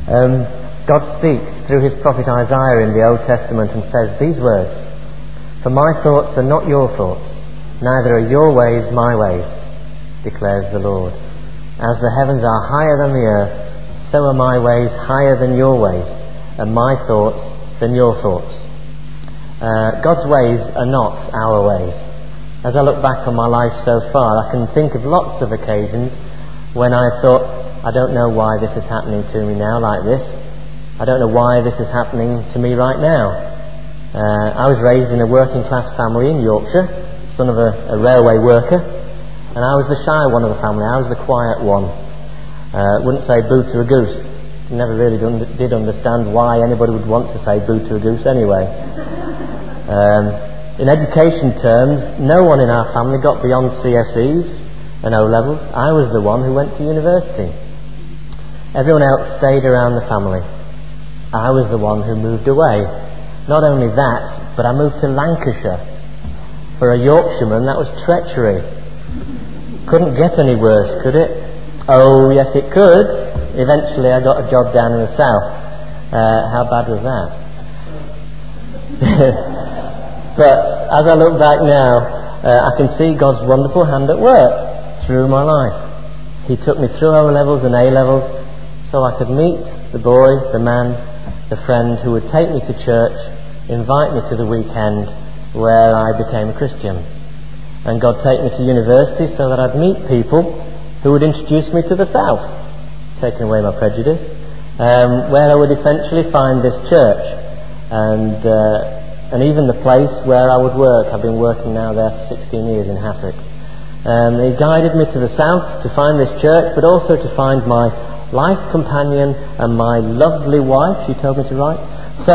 God speaks through his prophet Isaiah in the Old Testament and says these words: "For my thoughts are not your thoughts, neither are your ways my ways, declares the Lord. As the heavens are higher than the earth, so are my ways higher than your ways, and my thoughts than your thoughts." God's ways are not our ways. As I look back on my life so far, I can think of lots of occasions when I thought, I don't know why this is happening to me now like this. I don't know why this is happening to me right now. I was raised in a working class family in Yorkshire, son of a railway worker, and I was the shy one of the family. I was the quiet one. Wouldn't say boo to a goose. Never really did understand why anybody would want to say boo to a goose anyway. In education terms, no one in our family got beyond CSEs and O-levels. I was the one who went to university. Everyone else stayed around the family. I was the one who moved away. Not only that, but I moved to Lancashire. For a Yorkshireman, that was treachery. Couldn't get any worse, could it? Oh, yes it could. Eventually I got a job down in the south. How bad was that? But as I look back now, I can see God's wonderful hand at work through my life. He took me through O-levels and A-levels so I could meet the boy, the man, the friend who would take me to church, invite me to the weekend where I became a Christian. And God take me to university so that I'd meet people who would introduce me to the south, taking away my prejudice, where I would eventually find this church and even the place where I would work. I've been working now there for 16 years in Hassocks. He guided me to the south to find this church, but also to find my life companion and my lovely wife, she told me to write, so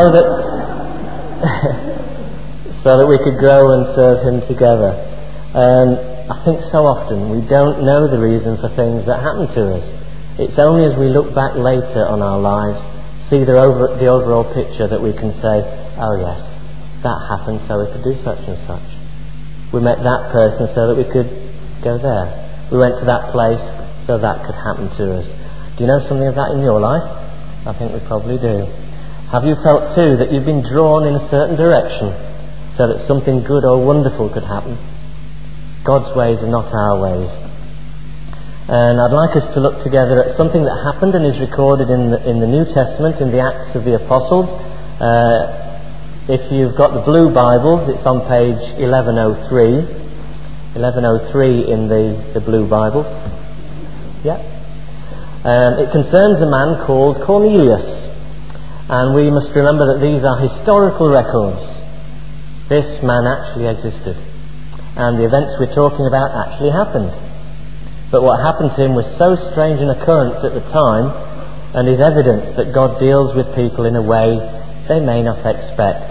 that we could grow and serve him together. I think so often we don't know the reason for things that happen to us. It's only as we look back later on our lives, see the overall picture, that we can say, oh yes, that happened so we could do such and such. We met that person so that we could go there. We went to that place so that could happen to us. Do you know something of that in your life? I think we probably do. Have you felt too that you've been drawn in a certain direction so that something good or wonderful could happen? God's ways are not our ways. And I'd like us to look together at something that happened and is recorded in the New Testament, in the Acts of the Apostles. If you've got the blue Bibles, it's on page 1103. 1103 in the blue Bible. Yeah. It concerns a man called Cornelius, and we must remember that these are historical records. This man actually existed, and the events we're talking about actually happened. But what happened to him was so strange an occurrence at the time, and is evidence that God deals with people in a way they may not expect.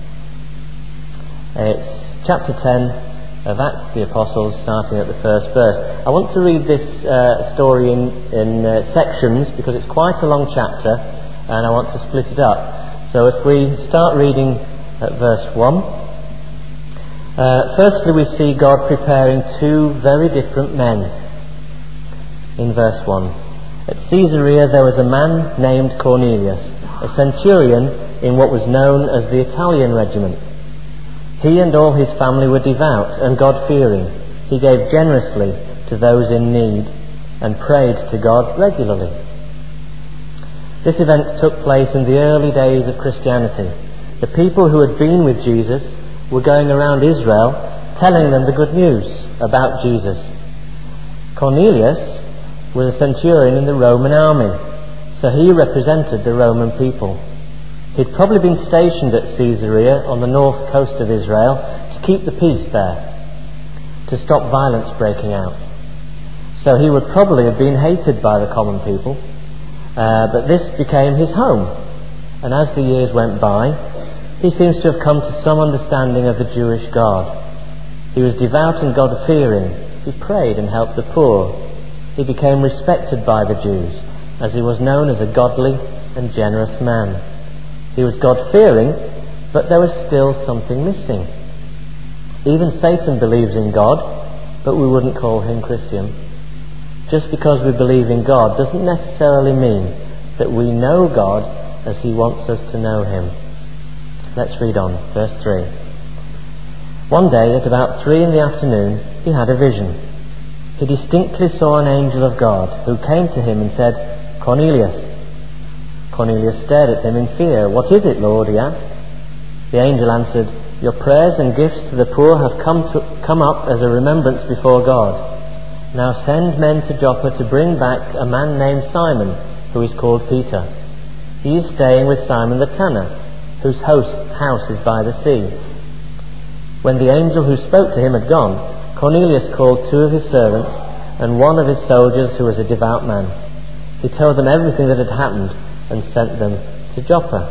It's chapter 10 of Acts of the Apostles, starting at the first verse. I want to read this story in sections because it's quite a long chapter and I want to split it up. So if we start reading at verse 1, firstly we see God preparing two very different men. In verse 1, at Caesarea there was a man named Cornelius, a centurion in what was known as the Italian regiment. He and all his family were devout and God-fearing. He gave generously to those in need and prayed to God regularly. This event took place in the early days of Christianity. The people who had been with Jesus were going around Israel telling them the good news about Jesus. Cornelius was a centurion in the Roman army, so he represented the Roman people. He'd probably been stationed at Caesarea on the north coast of Israel to keep the peace there, to stop violence breaking out. So he would probably have been hated by the common people, but this became his home. And as the years went by, he seems to have come to some understanding of the Jewish God. He was devout and God-fearing. He prayed and helped the poor. He became respected by the Jews, as he was known as a godly and generous man. He was God-fearing, but there was still something missing. Even Satan believes in God, but we wouldn't call him Christian. Just because we believe in God doesn't necessarily mean that we know God as he wants us to know him. Let's read on, verse 3. One day at about 3 p.m, he had a vision. He distinctly saw an angel of God who came to him and said, "Cornelius." Cornelius stared at him in fear. "What is it, Lord?" he asked. The angel answered, "Your prayers and gifts to the poor have come up as a remembrance before God. Now send men to Joppa to bring back a man named Simon, who is called Peter. He is staying with Simon the tanner, whose house is by the sea." When the angel who spoke to him had gone, Cornelius called 2 of his servants and 1 of his soldiers who was a devout man. He told them everything that had happened and sent them to Joppa.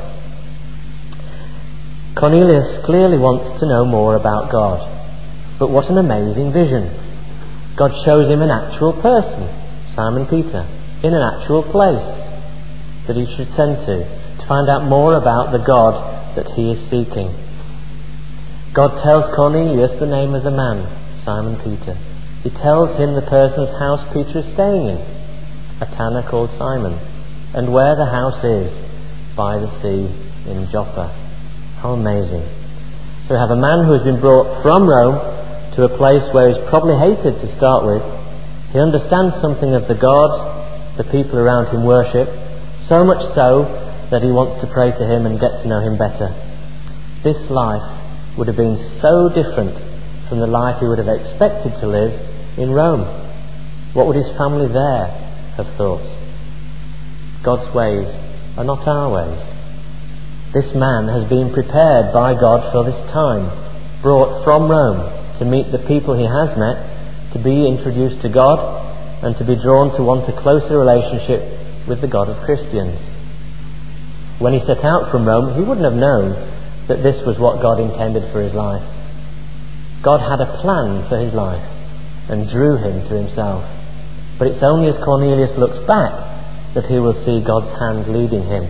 Cornelius clearly wants to know more about God. But what an amazing vision. God shows him an actual person, Simon Peter, in an actual place that he should send to find out more about the God that he is seeking. God tells Cornelius the name of the man, Simon Peter. He tells him the person's house Peter is staying in, a tanner called Simon, and where the house is, by the sea in Joppa. How amazing. So we have a man who has been brought from Rome to a place where he's probably hated to start with. He understands something of the God the people around him worship, so much so that he wants to pray to him and get to know him better. This life would have been so different from the life he would have expected to live in Rome. What would his family there have thought? God's ways are not our ways. This man has been prepared by God for this time, brought from Rome to meet the people he has met, to be introduced to God, and to be drawn to want a closer relationship with the God of Christians. When he set out from Rome, he wouldn't have known that this was what God intended for his life. God had a plan for his life and drew him to himself. But it's only as Cornelius looks back that he will see God's hand leading him.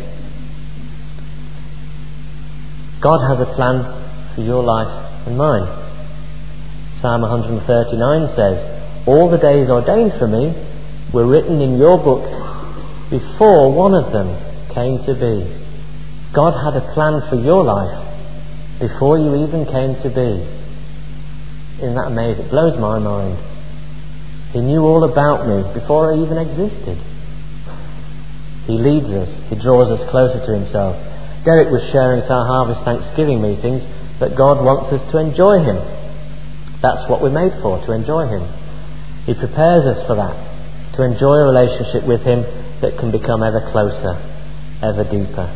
God has a plan for your life and mine. Psalm 139 says, "All the days ordained for me were written in your book before one of them came to be." God had a plan for your life before you even came to be. Isn't that amazing? It blows my mind. He knew all about me before I even existed. He leads us. He draws us closer to himself. Derek was sharing at our Harvest Thanksgiving meetings that God wants us to enjoy him. That's what we're made for, to enjoy him. He prepares us for that, to enjoy a relationship with him that can become ever closer, ever deeper.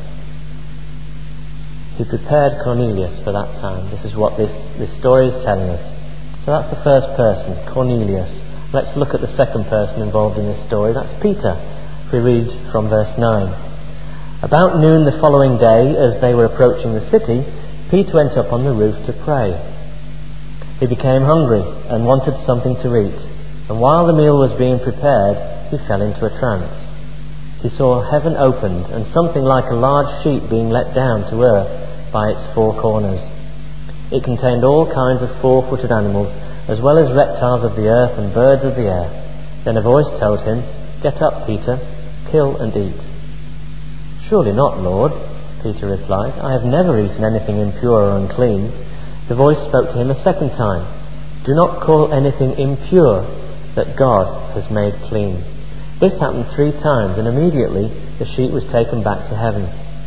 He prepared Cornelius for that time. This is what this story is telling us. So that's the first person, Cornelius. Let's look at the second person involved in this story. That's Peter. If we read from verse 9. About noon the following day, as they were approaching the city, Peter went up on the roof to pray. He became hungry and wanted something to eat. And while the meal was being prepared, he fell into a trance. He saw heaven opened and something like a large sheet being let down to earth by its 4 corners. It contained all kinds of 4-footed animals, as well as reptiles of the earth and birds of the air. Then a voice told him, "Get up, Peter, kill and eat." "Surely not, Lord," Peter replied. "I have never eaten anything impure or unclean." The voice spoke to him a second time. "Do not call anything impure that God has made clean." This happened 3 times, and immediately the sheet was taken back to heaven.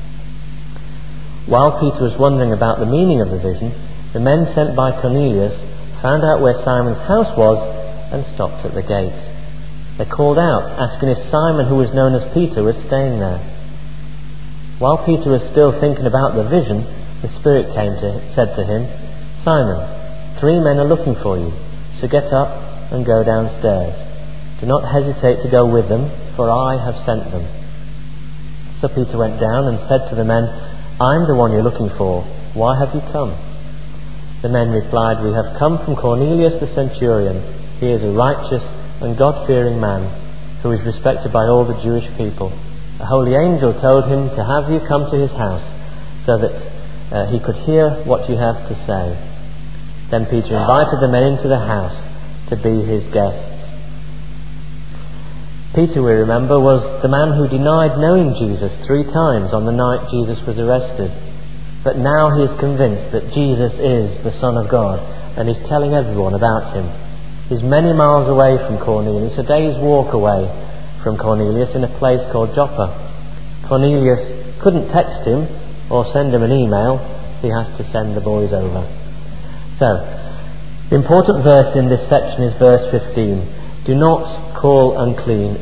While Peter was wondering about the meaning of the vision, the men sent by Cornelius found out where Simon's house was and stopped at the gate. They called out, asking if Simon, who was known as Peter, was staying there. While Peter was still thinking about the vision, the Spirit said to him, "Simon, 3 men are looking for you, so get up and go downstairs. Do not hesitate to go with them, for I have sent them." So Peter went down and said to the men, "I'm the one you're looking for. Why have you come?" The men replied, "We have come from Cornelius the centurion. He is a righteous and God-fearing man who is respected by all the Jewish people. A holy angel told him to have you come to his house so that he could hear what you have to say." Then Peter invited the men into the house to be his guests. Peter, we remember, was the man who denied knowing Jesus 3 times on the night Jesus was arrested. But now he is convinced that Jesus is the Son of God, and he's telling everyone about him. He's many miles away from Cornelius, a day's walk away from Cornelius, in a place called Joppa. Cornelius couldn't text him or send him an email. He has to send the boys over. So, the important verse in this section is verse 15. Do not call anything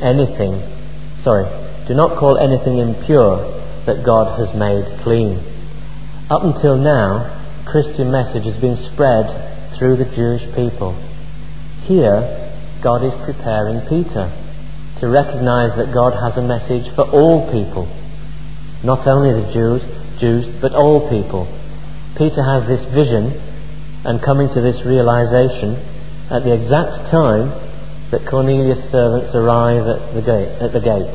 impure that God has made clean. Up until now, the Christian message has been spread through the Jewish people. Here, God is preparing Peter to recognize that God has a message for all people. Not only the Jews, but all people. Peter has this vision and coming to this realization at the exact time that Cornelius' servants arrive at the gate.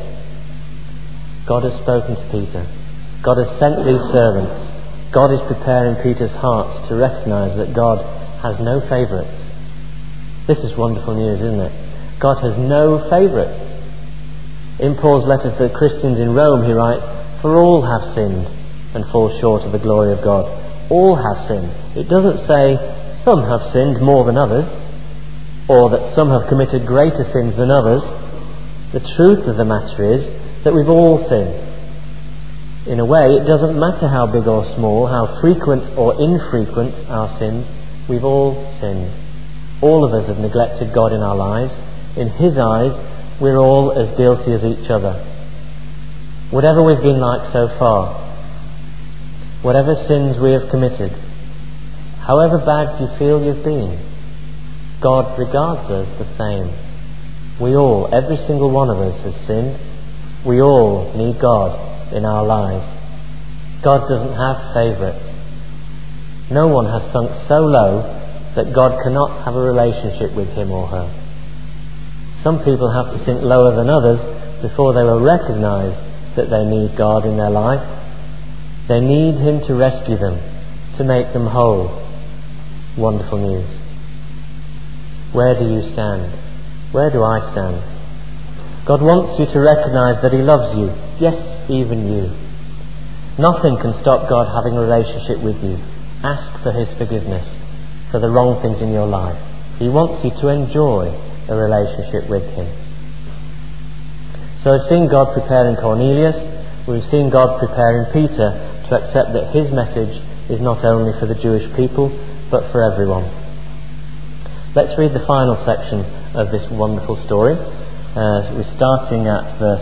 God has spoken to Peter. God has sent these servants. God is preparing Peter's heart to recognize that God has no favourites. This is wonderful news, isn't it? God has no favourites. In Paul's letter to the Christians in Rome, he writes, "For all have sinned and fall short of the glory of God." All have sinned. It doesn't say some have sinned more than others, or that some have committed greater sins than others. The truth of the matter is that we've all sinned. In a way, it doesn't matter how big or small, how frequent or infrequent our sins, we've all sinned. All of us have neglected God in our lives. In His eyes, we're all as guilty as each other. Whatever we've been like so far, whatever sins we have committed, however bad you feel you've been, God regards us the same. We all, every single one of us has sinned. We all need God in our lives. God doesn't have favourites. No one has sunk so low that God cannot have a relationship with him or her. Some people have to sink lower than others before they will recognise that they need God in their life. They need Him to rescue them, to make them whole. Wonderful news. Where do you stand? Where do I stand? God wants you to recognise that He loves you. Yes, even you. Nothing can stop God having a relationship with you. Ask for His forgiveness for the wrong things in your life. He wants you to enjoy a relationship with Him. So we've seen God preparing Cornelius. We've seen God preparing Peter to accept that his message is not only for the Jewish people, but for everyone. Let's read the final section of this wonderful story. We're starting at verse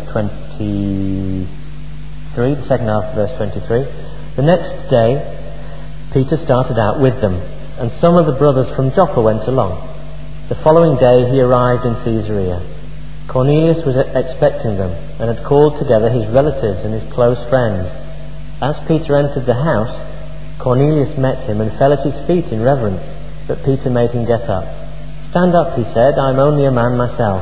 23, the second half of verse 23. The next day, Peter started out with them, and some of the brothers from Joppa went along. The following day he arrived in Caesarea. Cornelius was expecting them, and had called together his relatives and his close friends. As Peter entered the house, Cornelius met him and fell at his feet in reverence, but Peter made him get up. "Stand up," he said, "I'm only a man myself."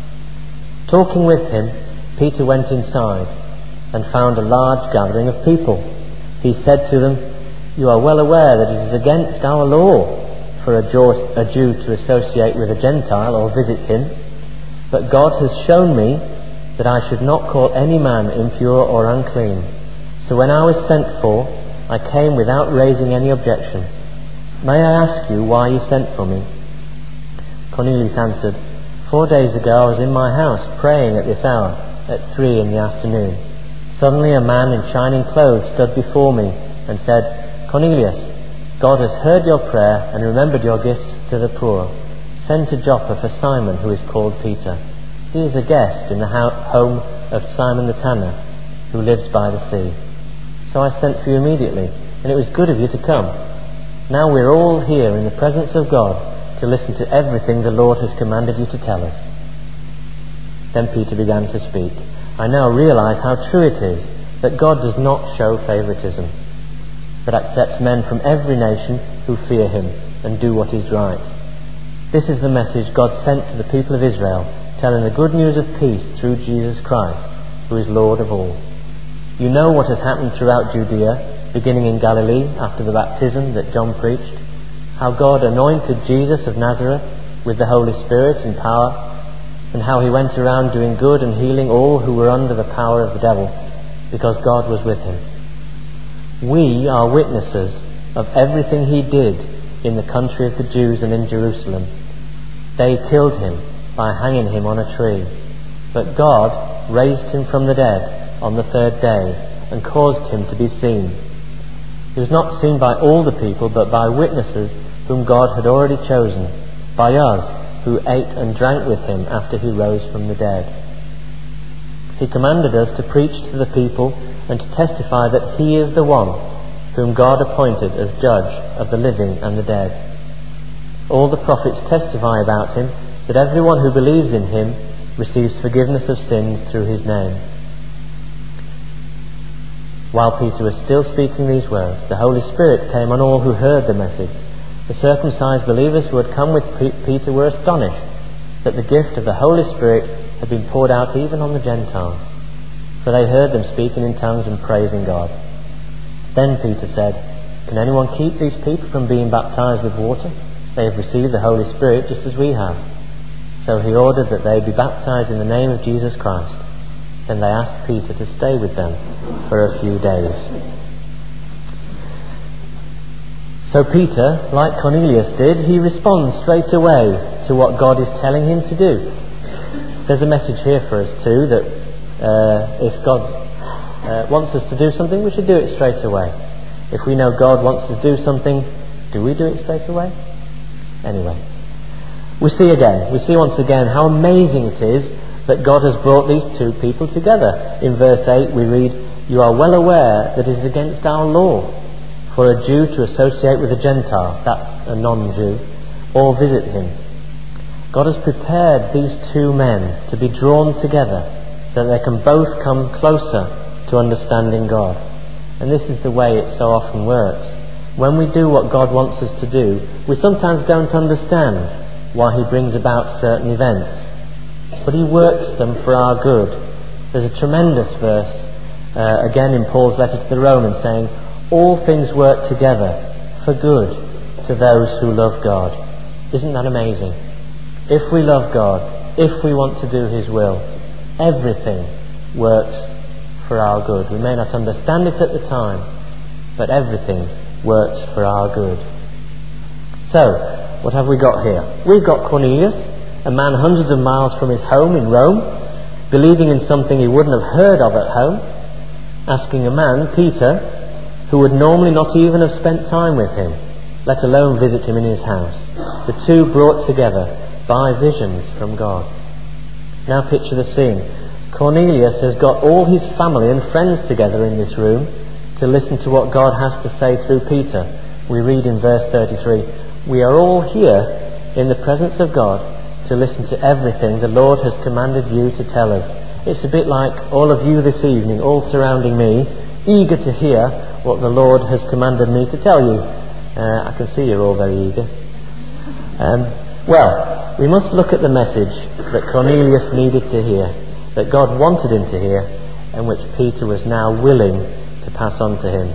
Talking with him, Peter went inside and found a large gathering of people. He said to them, "You are well aware that it is against our law for a Jew to associate with a Gentile or visit him. But God has shown me that I should not call any man impure or unclean. So when I was sent for, I came without raising any objection. May I ask you why you sent for me?" Cornelius answered, 4 days ago I was in my house praying at this hour, at 3 in the afternoon. Suddenly a man in shining clothes stood before me and said, 'Cornelius, God has heard your prayer and remembered your gifts to the poor. Send to Joppa for Simon, who is called Peter. He is a guest in the home of Simon the tanner, who lives by the sea.' So I sent for you immediately, and it was good of you to come. Now we're all here in the presence of God to listen to everything the Lord has commanded you to tell us." Then Peter began to speak. "I now realize how true it is that God does not show favoritism, but accepts men from every nation who fear Him and do what is right. This is the message God sent to the people of Israel, telling the good news of peace through Jesus Christ, who is Lord of all. You know what has happened throughout Judea, beginning in Galilee after the baptism that John preached, how God anointed Jesus of Nazareth with the Holy Spirit and power. and how he went around doing good and healing all who were under the power of the devil, because God was with him. We are witnesses of everything he did in the country of the Jews and in Jerusalem. They killed him by hanging him on a tree, but God raised him from the dead on the third day and caused him to be seen. He was not seen by all the people, but by witnesses whom God had already chosen, by us who ate and drank with him after he rose from the dead. He commanded us to preach to the people and to testify that he is the one whom God appointed as judge of the living and the dead. All the prophets testify about him, that everyone who believes in him receives forgiveness of sins through his name. While Peter was still speaking these words, the Holy Spirit came on all who heard the message. The circumcised believers who had come with Peter were astonished that the gift of the Holy Spirit had been poured out even on the Gentiles, for they heard them speaking in tongues and praising God. Then Peter said, "Can anyone keep these people from being baptized with water? They have received the Holy Spirit just as we have." So he ordered that they be baptized in the name of Jesus Christ. Then they asked Peter to stay with them for a few days. So Peter, like Cornelius did, he responds straight away to what God is telling him to do. There's a message here for us too, that if God wants us to do something, we should do it straight away. If we know God wants us to do something, do we do it straight away? Anyway, we see once again how amazing it is that God has brought these two people together. In verse 8 we read, "You are well aware that it is against our law for a Jew to associate with a Gentile," that's a non-Jew, "or visit him." God has prepared these two men to be drawn together so that they can both come closer to understanding God. And this is the way it so often works. When we do what God wants us to do, we sometimes don't understand why he brings about certain events, but he works them for our good. There's a tremendous verse again in Paul's letter to the Romans saying, "All things work together for good to those who love God." Isn't that amazing? If we love God, if we want to do his will, everything works for our good. We may not understand it at the time, but everything works for our good. So, what have we got here? We've got Cornelius, a man hundreds of miles from his home in Rome, believing in something he wouldn't have heard of at home, asking a man, Peter, who would normally not even have spent time with him, let alone visit him in his house. The two brought together by visions from God. Now picture the scene. Cornelius has got all his family and friends together in this room to listen to what God has to say through Peter. We read in verse 33, "We are all here in the presence of God to listen to everything the Lord has commanded you to tell us." It's a bit like all of you this evening, all surrounding me, eager to hear what the Lord has commanded me to tell you. I can see you're all very eager. Well, we must look at the message that Cornelius needed to hear, that God wanted him to hear, and which Peter was now willing to pass on to him.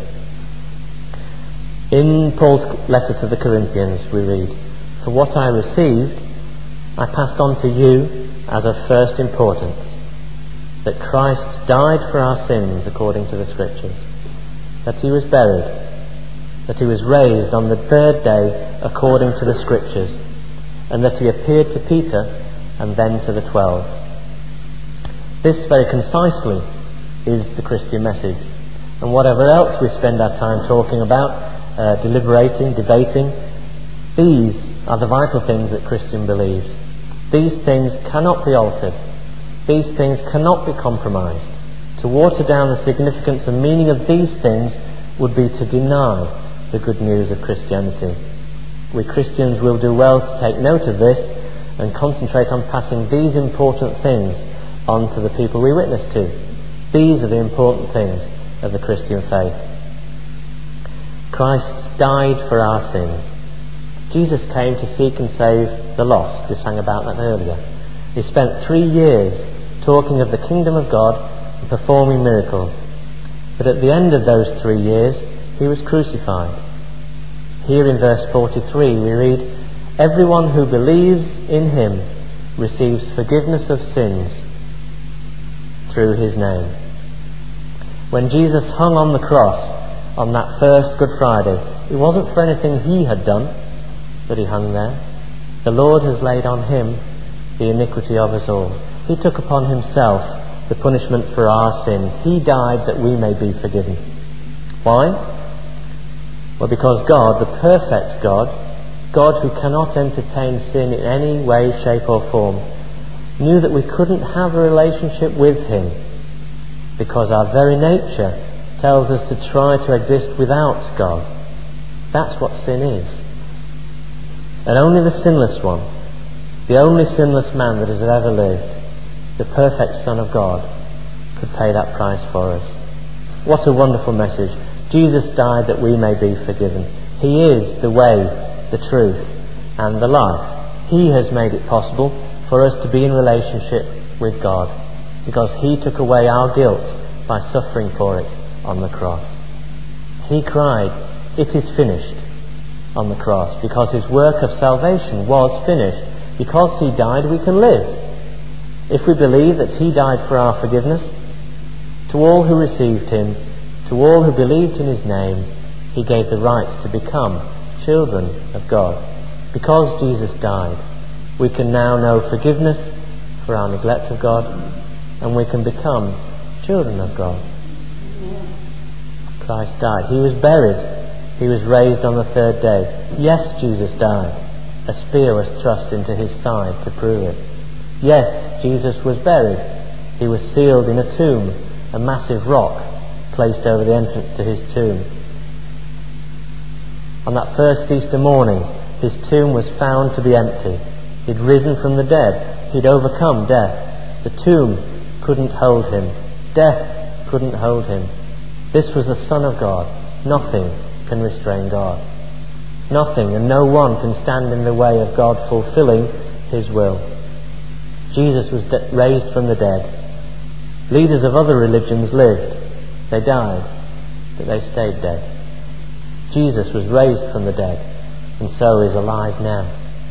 In Paul's letter to the Corinthians we read, "For what I received, I passed on to you as of first importance, that Christ died for our sins according to the Scriptures, that he was buried, that he was raised on the third day according to the Scriptures, and that he appeared to Peter and then to the 12. This very concisely is the Christian message. And whatever else we spend our time talking about, deliberating, debating, these are the vital things that Christian believes. These things cannot be altered. These things cannot be compromised. To water down the significance and meaning of these things would be to deny the good news of Christianity. We Christians will do well to take note of this and concentrate on passing these important things on to the people we witness to. These are the important things of the Christian faith. Christ died for our sins. Jesus came to seek and save the lost. We sang about that earlier. He spent 3 years talking of the kingdom of God and performing miracles. But at the end of those 3 years, he was crucified. Here in verse 43 we read, "Everyone who believes in him receives forgiveness of sins through his name. When Jesus hung on the cross on that first Good Friday, it wasn't for anything he had done that he hung there. The Lord has laid on him the iniquity of us all. He took upon himself the punishment for our sins. He died that we may be forgiven. Why? Well, because God, the perfect God who cannot entertain sin in any way, shape or form, knew that we couldn't have a relationship with him, because our very nature tells us to try to exist without God. That's what sin is. And only the sinless one, the only sinless man that has ever lived, the perfect Son of God, could pay that price for us. What a wonderful message. Jesus died that we may be forgiven. He is the way, the truth, and the life. He has made it possible for us to be in relationship with God, because he took away our guilt by suffering for it on the cross. He cried, "It is finished," on the cross, because his work of salvation was finished. Because he died, we can live. If we believe that he died for our forgiveness, to all who received him, to all who believed in his name, he gave the right to become children of God. Because Jesus died, we can now know forgiveness for our neglect of God, and we can become children of God. Christ died. He was buried. He was raised on the third day. Yes, Jesus died. A spear was thrust into his side to prove it. Yes, Jesus was buried. He was sealed in a tomb, a massive rock placed over the entrance to his tomb. On that first Easter morning, his tomb was found to be empty. He'd risen from the dead. He'd overcome death. The tomb couldn't hold him. Death couldn't hold him. This was the Son of God. Nothing can restrain God. Nothing and no one can stand in the way of God fulfilling his will. Jesus was raised from the dead. Leaders of other religions lived. They died, but they stayed dead. Jesus was raised from the dead, and so is alive now.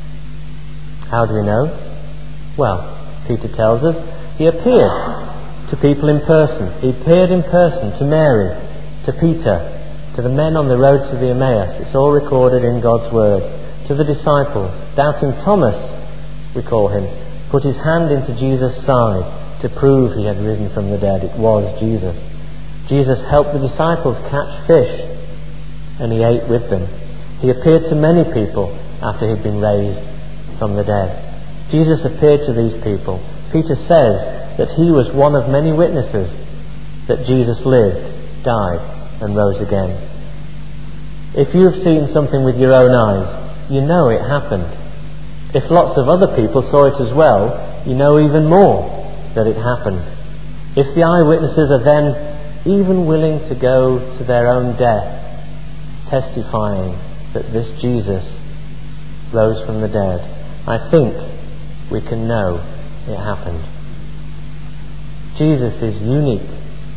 How do we know? Well, Peter tells us he appeared to people in person. He appeared in person to Mary, to Peter, to the men on the road to the Emmaus. It's all recorded in God's Word. To the disciples. Doubting Thomas, we call him, put his hand into Jesus' side to prove he had risen from the dead. It was Jesus. Jesus helped the disciples catch fish, and he ate with them. He appeared to many people after he'd been raised from the dead. Jesus appeared to these people. Peter says that he was one of many witnesses that Jesus lived, died, and rose again. If you've seen something with your own eyes, you know it happened. If lots of other people saw it as well, you know even more that it happened. If the eyewitnesses are then even willing to go to their own death, testifying that this Jesus rose from the dead, I think we can know it happened. Jesus is unique.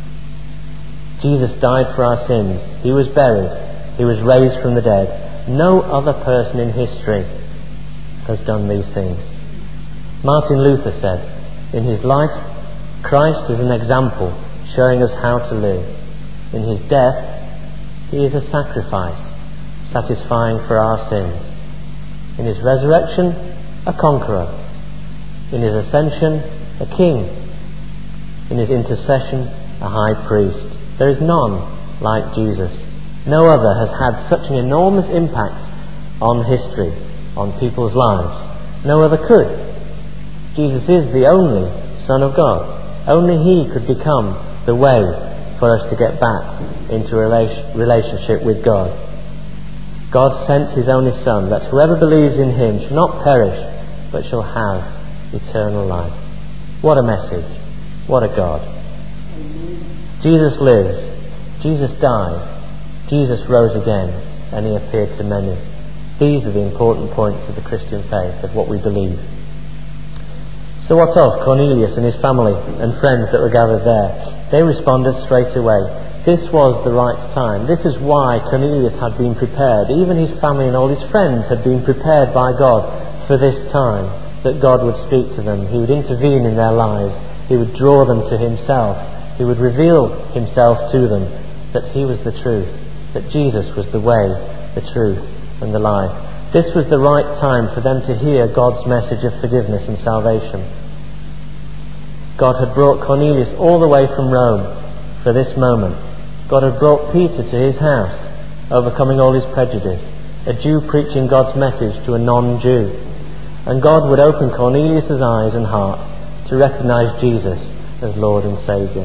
Jesus died for our sins. He was buried. He was raised from the dead. No other person in history has done these things. Martin Luther said, in his life, Christ is an example showing us how to live. In his death, he is a sacrifice, satisfying for our sins. In his resurrection, a conqueror. In his ascension, a king. In his intercession, a high priest. There is none like Jesus. No other has had such an enormous impact on history, on people's lives. No other could. Jesus is the only Son of God. Only he could become the way for us to get back into a relationship with God. God sent his only Son, that whoever believes in him shall not perish, but shall have eternal life. What a message. What a God. Jesus lived. Jesus died. Jesus rose again, and he appeared to many. These are the important points of the Christian faith, of what we believe. So what of Cornelius and his family and friends that were gathered there? They responded straight away. This was the right time. This is why Cornelius had been prepared. Even his family and all his friends had been prepared by God for this time. that God would speak to them. He would intervene in their lives. He would draw them to himself. He would reveal himself to them, that he was the truth, that Jesus was the way, the truth, and the life. This was the right time for them to hear God's message of forgiveness and salvation. God had brought Cornelius all the way from Rome for this moment. God had brought Peter to his house, overcoming all his prejudice, a Jew preaching God's message to a non-Jew. And God would open Cornelius' eyes and heart to recognize Jesus as Lord and Saviour.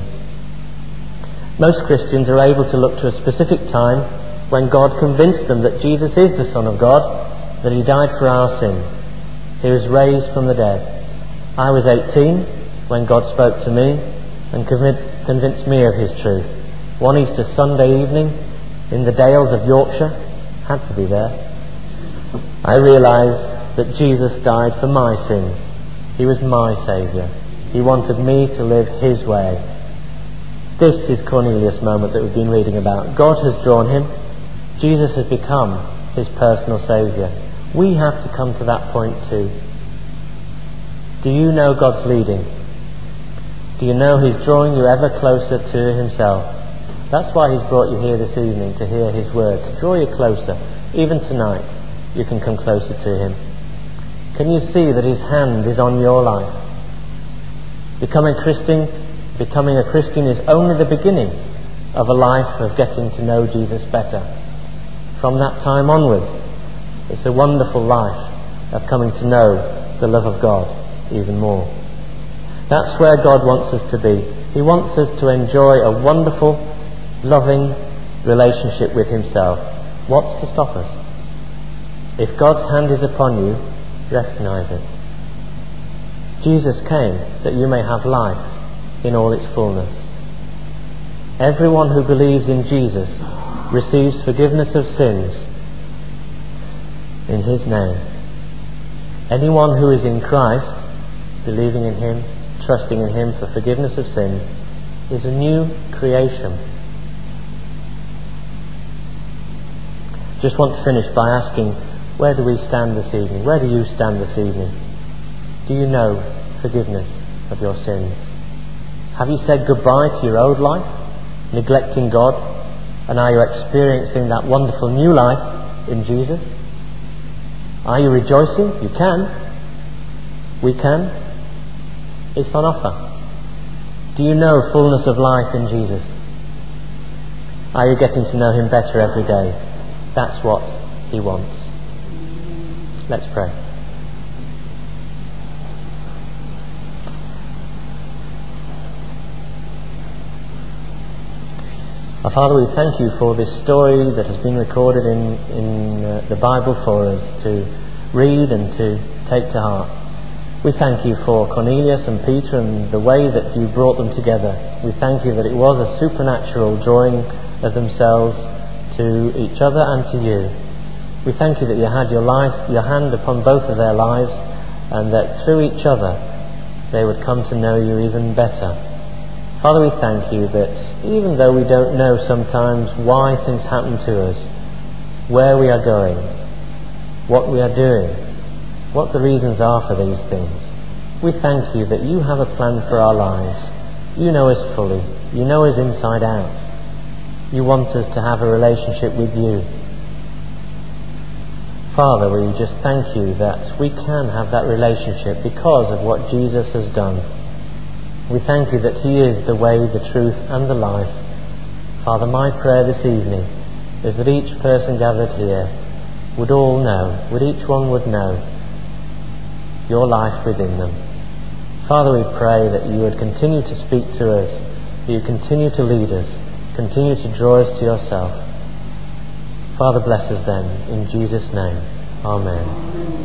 Most Christians are able to look to a specific time when God convinced them that Jesus is the Son of God, that he died for our sins. He was raised from the dead. I was 18 when God spoke to me and convinced me of his truth. One Easter Sunday evening in the Dales of Yorkshire, had to be there, I realised that Jesus died for my sins. He was my Saviour. He wanted me to live his way. This is Cornelius' moment that we've been reading about. God has drawn him. Jesus has become his personal Saviour. We have to come to that point too. Do you know God's leading? Do you know he's drawing you ever closer to himself? That's why he's brought you here this evening, to hear his word, to draw you closer. Even tonight, you can come closer to him. Can you see that his hand is on your life? Becoming a Christian is only the beginning of a life of getting to know Jesus better. From that time onwards, it's a wonderful life of coming to know the love of God even more. That's where God wants us to be. He wants us to enjoy a wonderful, loving relationship with himself. What's to stop us? If God's hand is upon you, recognise it. Jesus came that you may have life in all its fullness. Everyone who believes in Jesus receives forgiveness of sins in his name. Anyone who is in Christ, believing in him, trusting in him for forgiveness of sins, is a new creation. Just want to finish by asking, where do we stand this evening? Where do you stand this evening? Do you know forgiveness of your sins? Have you said goodbye to your old life, neglecting God, and are you experiencing that wonderful new life in Jesus? Are you rejoicing? You can. We can. It's on offer. Do you know fullness of life in Jesus? Are you getting to know him better every day? That's what he wants. Let's pray. Our Father, we thank you for this story that has been recorded in the Bible for us to read and to take to heart. We thank you for Cornelius and Peter and the way that you brought them together. We thank you that it was a supernatural drawing of themselves to each other and to you. We thank you that you had your hand upon both of their lives, and that through each other they would come to know you even better. Father, we thank you that even though we don't know sometimes why things happen to us, where we are going, what we are doing, what the reasons are for these things, we thank you that you have a plan for our lives. You know us fully. You know us inside out. You want us to have a relationship with you. Father, we just thank you that we can have that relationship because of what Jesus has done. We thank you that he is the way, the truth and the life. Father, my prayer this evening is that each person gathered here would all know, each one would know your life within them. Father, we pray that you would continue to speak to us, that you continue to lead us, continue to draw us to yourself. Father, bless us then, in Jesus' name. Amen.